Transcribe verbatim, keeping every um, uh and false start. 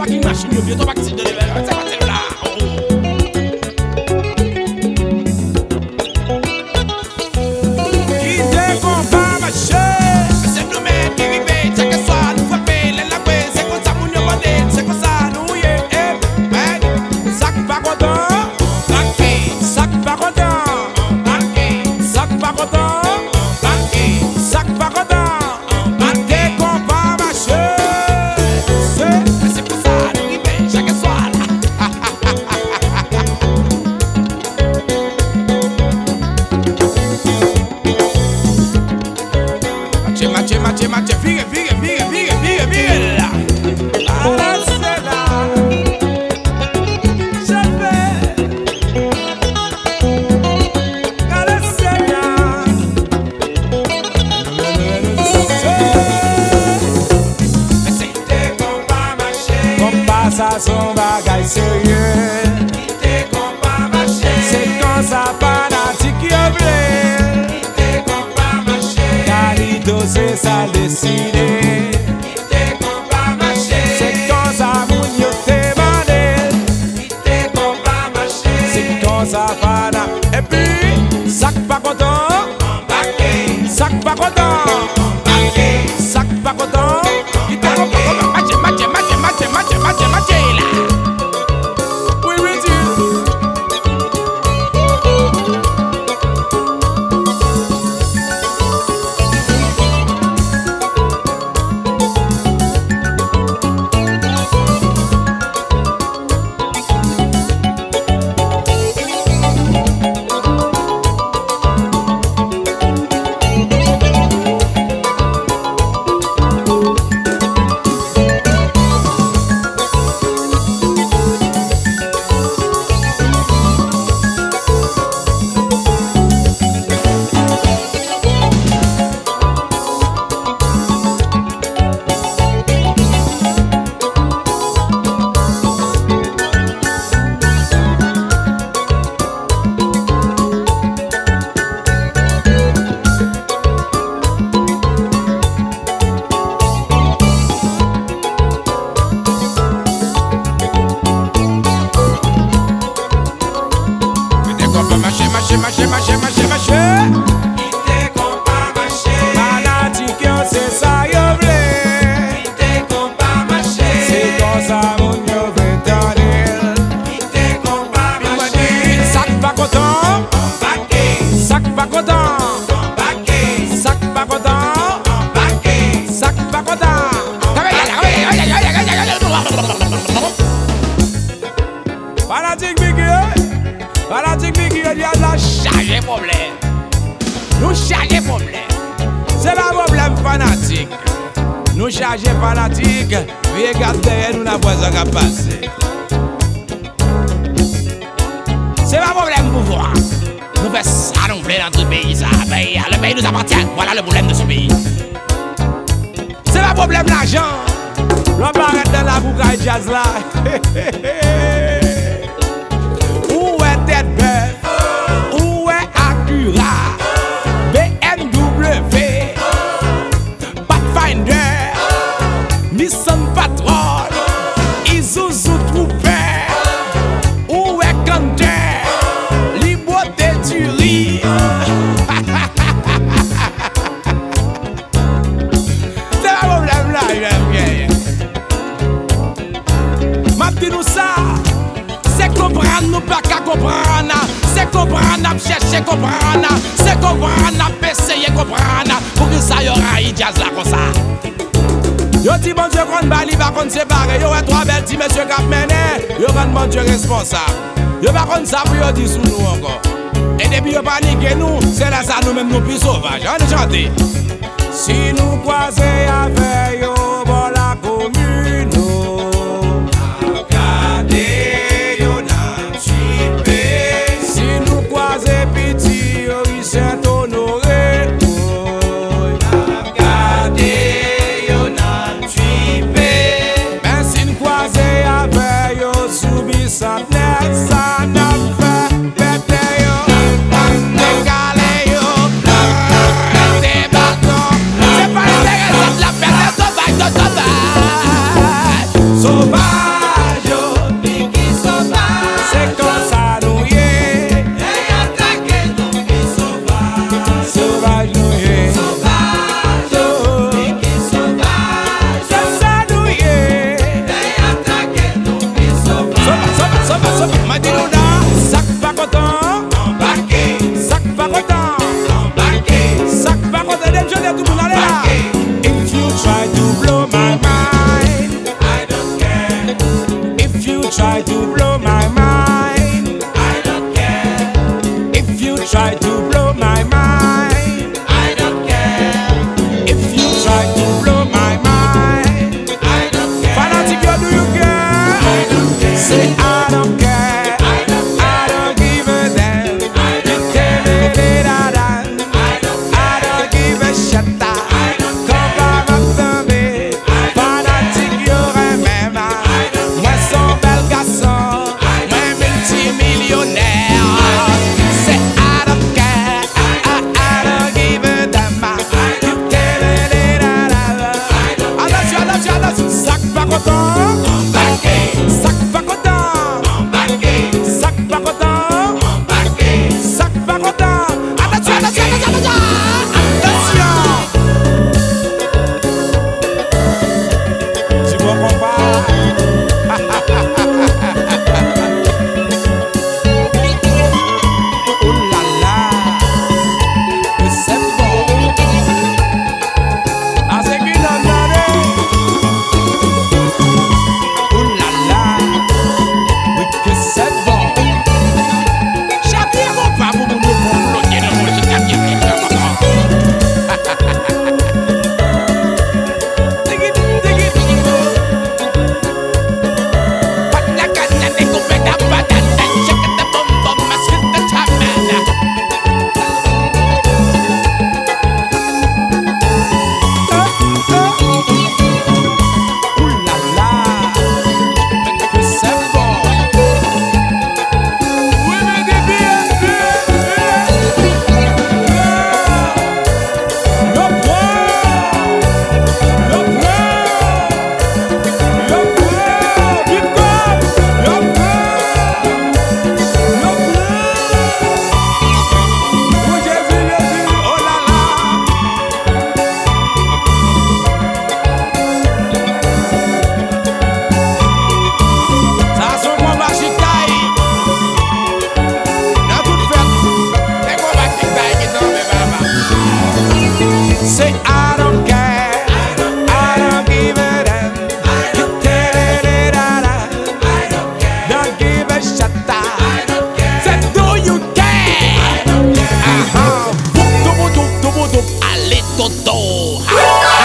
fucking machine, you vieux, toi, pas que c'est de l'ével. C'est pas celle-là. Qui te combat, ma chère? C'est nous-mêmes qui vivons, chaque soir, nous frapper, les laver, c'est comme ça, mon yo modèle, c'est comme ça, nous y est, eh, sac pas content, sac pas content, sac pas content, sac pas content. Matche, matche, vire, vire, vire, vire, vire, vire là. Ah, c'est là. Je vais. Allez, c'est là. Mais c'était compas marché. Compas, ça son bagage sérieux. C'était compas marché. C'est quand ça fanatique qui a voulu. C'était compas marché. Calido, c'est ça décidé. C'était compas marché. C'est quand ça moun yo te mandé. C'était compas marché. C'est quand ça fana. Et puis, sac pas content. Embarqué. Sac pas content. Embarqué. Sac pas content. Qui te compas. Matche, matche, matche, matche, matche, matche, matche là. Oui, oui, Dieu. Marché, marché, marché, marché, marché. Il te compas marché. Fanatique, c'est ça, yo vle. Il te compas marché. C'est comme ça, mon yo veut t'en. Il te compas marché. Sac pas content. Embarqué. Sac pas content. Embarqué. Sac pas content. Embarqué. Sac pas content. Fanatique, big fanatique, big il y a de la charge problème. Nous charger problème. C'est pas problème fanatique. Nous charger fanatique. Regarde derrière nous la voisin qui a passé. C'est pas problème pouvoir. Nous faisons ça nous plaît dans tout le pays. Ça. Le pays nous appartient. Voilà le problème de ce pays. C'est pas problème l'argent. L'on va arrêter dans la boucaille jazz là. Où est tête bœuf? Où est Acura? B M W, Pathfinder, Nissan Patrol, Isuzu Trooper. Où est Canter? Liberté du riz. C'est un problème là, j'aime bien. Ma dit nous ça. C'est comprendre, nous pas qu'à comprendre. C'est comprendre, chercher comprendre. C'est comprendre, essayer comprendre. Pour que ça y aura un jazz là comme ça. Yo dit bon Dieu qu'on bali va qu'on séparer. Yo ouais trois belles petits messieurs qui mené. Yo quand bon Dieu responsable. Yo pas qu'on ça pour yo dire sous nous encore. Et depuis yo panique nous, c'est là ça nous même nous plus sauvages. On est chanté. Si nous croisons avec yo bon la commune. Saint-Honoré, regardez, yon a tué. Ben si nous croisons avec yo, soubi sa net, ça n'a fait péter yo. Décalé yo, des bâtons. C'est pas l'intérêt de la perte, sauvage, sauvage. Sauvage. try to blow my mind, I don't care. If you try to blow my mind, I don't care. If you try to blow my mind, I don't care. Fanatic, what do you care? I don't care. Say I don't care. I don't care. I don't give a damn. I don't care. I don't care. I don't give a shit. I don't care. Come up the bed. Fanatic, you're même. Moi son bel garçon. Moi multimillionnaire. C'est I don't care. I, I don't give a damn. I don't care. Attention, attention, attention. Sac pas content. Embarqué. Sac pas content. Embarqué. Sac pas content. Embarqué. Sac pas content. Attention, attention, attention, attention. Attention. Tu comprends pas? Oh là là, que c'est bon. Ah, c'est qu'une année. Oh là là, oui que c'est bon. J'appuie mon pas pour mon comploter dans mon j'appuie mon pas. Dig it, dig it. Pat la canne de couper la patate, check the bum bum, masque the tabana. Ouh là là, que c'est bon. Oui mais des billets, le point, le point, le point, big up, le point, le point. Oh Jésus, Jésus, oh là là. Ça son combat chitaille. Dans toute fête, les combats chitaille qui tombent, baba. Say I don't care, I don't give a damn. I don't care, I don't care. Don't give a shit. I don't care. Say do you care? I don't care. Uh-huh. Boop, doop, doop, doop, doop. Allez, toto.